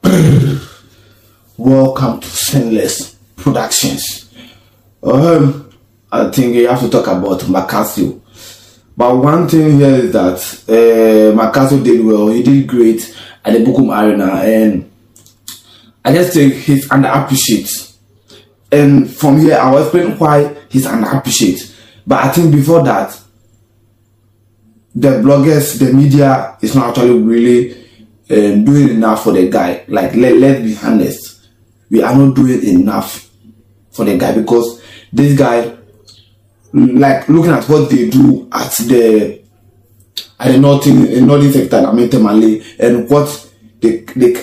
Welcome to Sinless Productions. I think you have to talk about Macasio. But one thing here is that Macasio did well. He did great at the Bukum Arena, and I just think he's underappreciated. And from here, I will explain why he's underappreciated. But I think before that, the bloggers, the media is not actually really doing enough for the guy. Like, let's be honest, we are not doing enough for the guy, because this guy, like, looking at what they do at the northern sector, I mean Temale, and what they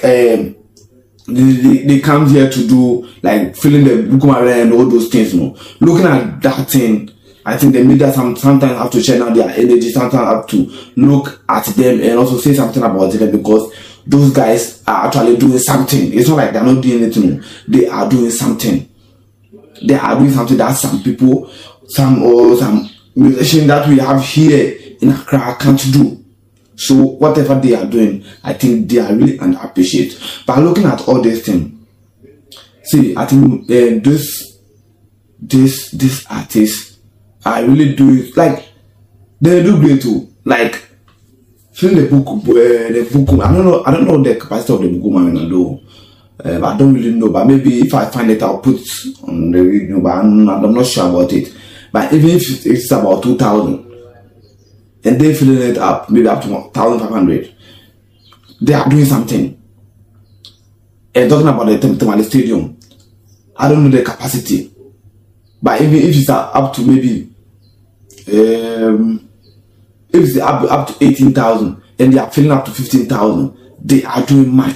come here to do, like filling the Bukum Arena and all those things. Looking at that thing, I think the media sometimes have to channel their energy, sometimes have to look at them and also say something about them, because those guys are actually doing something. It's not like they're not doing anything. They are doing something. They are doing something that some people, some musicians that we have here in Accra can't do. So whatever they are doing, I think they are really underappreciated. But looking at all these things, see, I think this artist, I really do it. Like, they do great too. Like, filling the book. I don't know the capacity of the Bukum though. But I don't really know. But maybe if I find it, I'll put it on the video. But I'm not sure about it. But even if it's about 2,000, and they filling it up, maybe up to 1,500, they are doing something. And talking about the Temale Stadium, I don't know the capacity. But even if it's up to maybe if it's up to 18,000 and they are filling up to 15,000, they are doing much.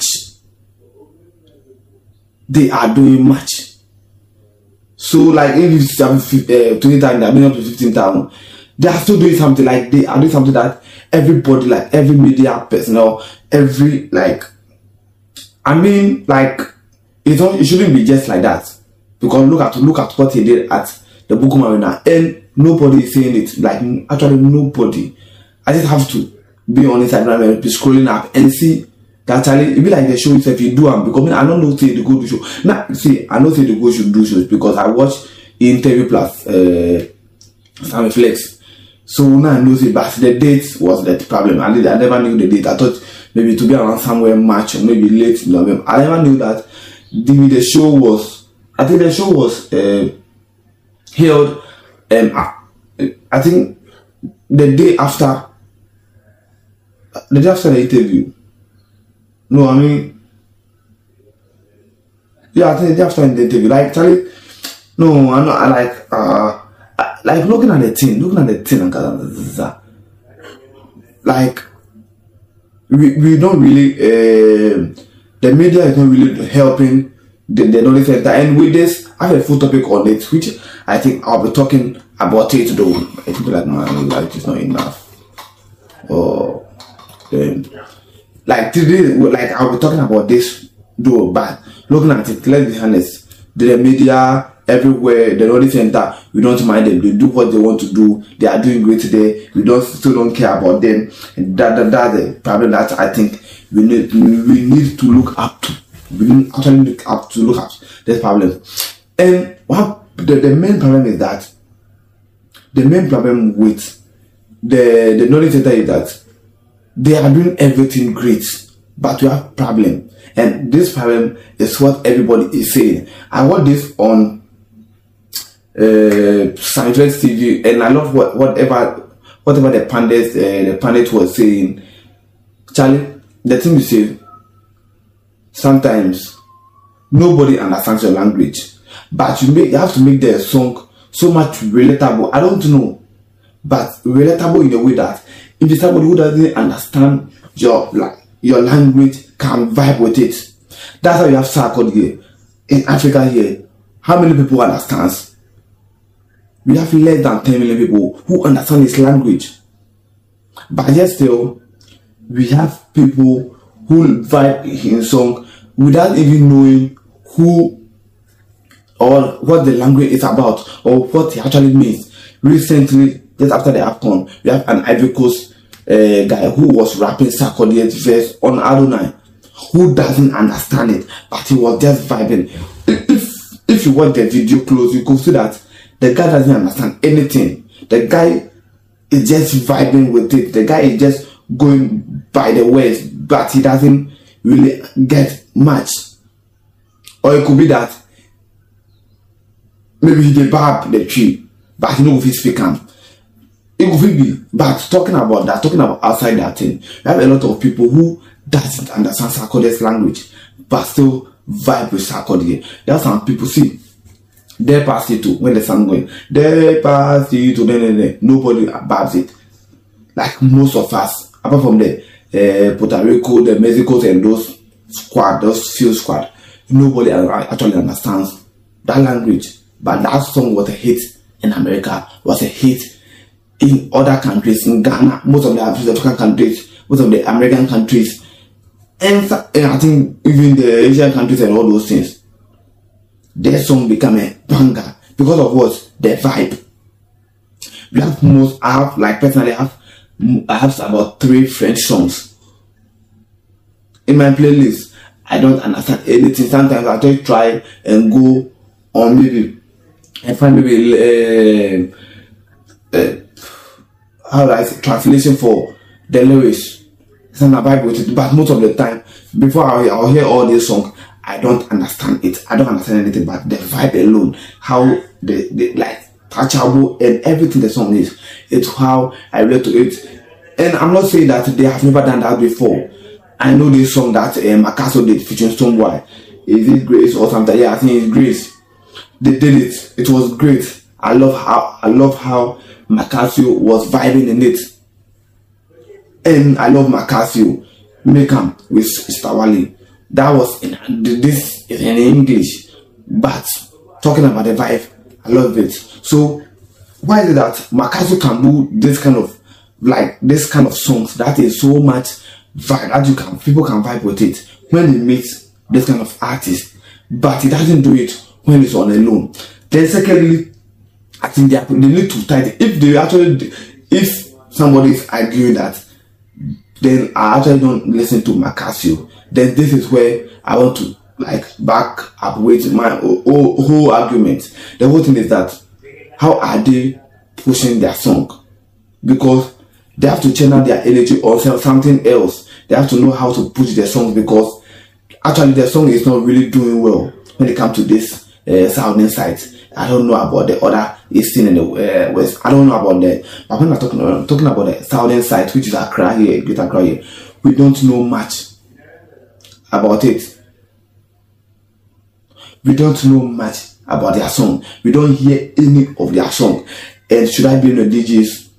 They are doing much. So, like, if it's 20,000, they're doing up to 15,000, they are still doing something. Like, they are doing something that everybody, like every media personnel, every, like, I mean, like, it shouldn't be just like that. Because look at what he did at the Bukum Arena, and nobody is saying it. Like, actually nobody. I just have to be on Instagram and be scrolling up and see that actually it be like the show itself. You do them, because I don't know say the go to show. Now see, I don't say the go should do shows, because I watch Interview Plus Sammy Flex. So now I know say, but the date was the problem. I never knew the date. I thought maybe to be around somewhere March or maybe late November. I never knew that the show was. I think the show was held, I think the day after the interview. No, I mean, yeah, I think the day after the interview. Like, Charlie, no, I'm not. Like looking at the thing, like we don't really. The media is not really helping the knowledge center, and with this, I have a full topic on it, which I think I'll be talking about it though. I think like my life is not enough. Or like today, like I'll be talking about this though. But looking at it, let's be honest, the media everywhere, the knowledge center, we don't mind them. They do what they want to do. They are doing great today. We still don't care about them. And that's the problem that I think we need to look up to. We need actually look at this problem. And the main problem is that the main problem with the knowledge center is that they are doing everything great, but we have problem. And this problem is what everybody is saying. I watched this on Science TV, and I love whatever the pundit was saying. Charlie, the thing you say, sometimes nobody understands your language, but you have to make the song so much relatable. I don't know, but relatable in a way that if it's somebody who doesn't understand your language can vibe with it. That's how you have Sarkod here in Africa. Here, how many people understands? We have less than 10 million people who understand his language, but yet still we have people who vibe in song without even knowing who or what the language is about or what it actually means. Recently, just after the AFCON, we have an Ivory Coast guy who was rapping Sarkodie's verse on Adonai. who doesn't understand it, but he was just vibing. If you watch the video close, you could see that the guy doesn't understand anything. The guy is just vibing with it. The guy is just going by the words, but he doesn't really get much. Or it could be that maybe he did barb the tree, but he knows if he speak him. It could be, but talking about outside that thing, we have a lot of people who doesn't understand Sarkodie's language, but still vibe with Sarkodie. There are some people, see, they pass it to when the song going, they pass it to, nobody barbs it. Like most of us, apart from the Puerto Rico, the Mexicos, and those few squad, nobody actually understands that language. But that song was a hit in America, was a hit in other countries, in Ghana, most of the African countries, most of the American countries, and I think even the Asian countries and all those things. Their song became a banger because of what? The vibe. We have personally, I have about 3 French songs in my playlist. I don't understand anything. Sometimes I just try and go on maybe and find maybe how do I say, translation for the lyrics. Sometimes I vibe with it, but most of the time, before I'll hear all these songs, I don't understand it. I don't understand anything, but the vibe alone, how the like touchable and everything the song is, it's how I relate to it. And I'm not saying that they have never done that before. I know this song that Macaso did featuring Stonebwoy. Is it Grace or something? Yeah, I think it's Grace. They did it. It was great. I love how Macaso was vibing in it. And I love Macaso make with Stawali. That was this is in English, but talking about the vibe, I love it. So why is it that Macaso can do this kind of songs that is so much vibe that people can vibe with it when they meet this kind of artist, but he doesn't do it when he's on alone. Then secondly, I think they need to tighten. If somebody is arguing that, then I actually don't listen to Macaso. Then this is where I want to back up with my whole argument. The whole thing is that how are they pushing their song? Because they have to channel their energy or something else. They have to know how to push their songs, because actually their song is not really doing well when it comes to this sounding sites. I don't know about the other eastern and the west. I don't know about that. But when I'm talking about the southern side, which is Accra here, Greater Accra here, we don't know much about it. We don't know much about their song. We don't hear any of their song. And should I blame the DJs?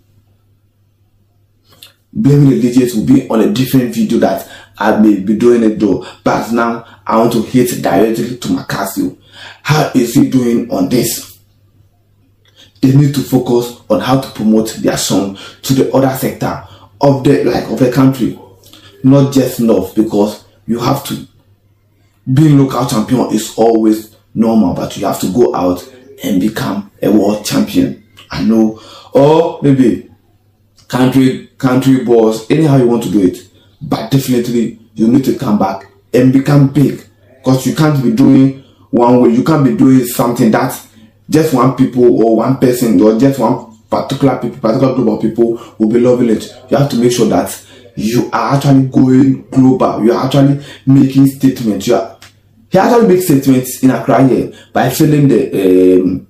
Blaming the DJs will be on a different video that I may be doing it though. But now I want to hit directly to Macaso. How is he doing on this? They need to focus on how to promote their song to the other sector of the country, not just North, because you have to. Being local champion is always normal, but you have to go out and become a world champion. I know, or maybe country boss, anyhow you want to do it, but definitely you need to come back and become big, because you can't be doing one way. You can't be doing something that just one people or one person or just one particular group of people will be loving it. You have to make sure that you are actually going global. You are actually making statements. He actually makes statements in Accra here by filling the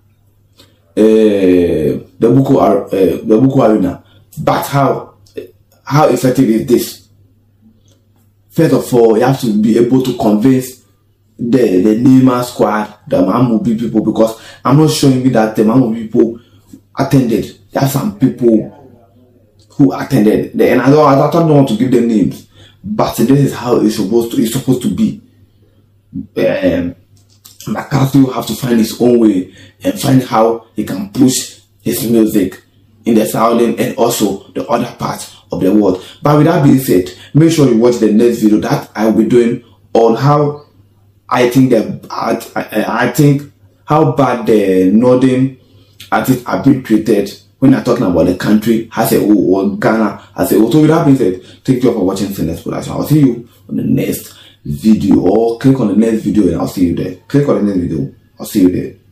Buko Arena. But how effective is this? First of all, you have to be able to convince the Neymar squad, the Mamobi people, because I'm not showing me that the Mamobi people attended. There are some people who attended, and I don't want to give them names, but this is how it's supposed to be. Macaso have to find his own way and find how he can push his music in the southern and also the other parts of the world. But with that being said, make sure you watch the next video that I will be doing on how I think how bad the northern artists have been treated when I'm talking about the country as a whole or Ghana as a whole. So with that being said, thank you all for watching Sinless Production. I'll see you on the next video, or click on the next video and I'll see you there. Click on the next video. I'll see you there.